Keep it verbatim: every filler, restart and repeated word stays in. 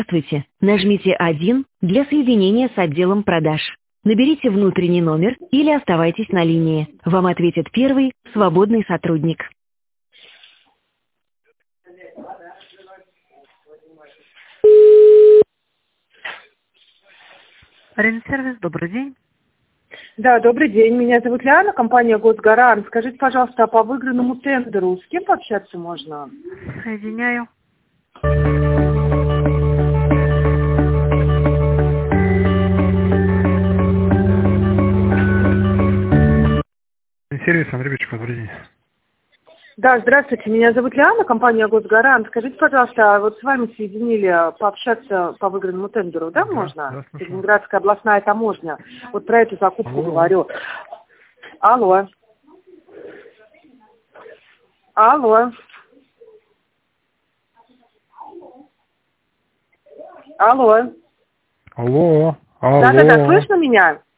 Здравствуйте. Нажмите один для соединения с отделом продаж. Наберите внутренний номер или оставайтесь на линии. Вам ответит первый свободный сотрудник. Ренсервис, добрый день. Да, добрый день. Меня зовут Ляна, компания Госгарант. Скажите, пожалуйста, а по выигранному тендеру с кем пообщаться можно? Соединяю. Сервис, Андрей Бичков, добрый день. Да, здравствуйте. Меня зовут Ляна, компания Госгарант. Скажите, пожалуйста, вот с вами соединили пообщаться по выигранному тендеру, да, Да, можно? да, слушаю. Ленинградская областная таможня. Вот про эту закупку Алло. говорю. Алло. Алло. Алло. Алло. Алло. Да-да-да, слышно меня?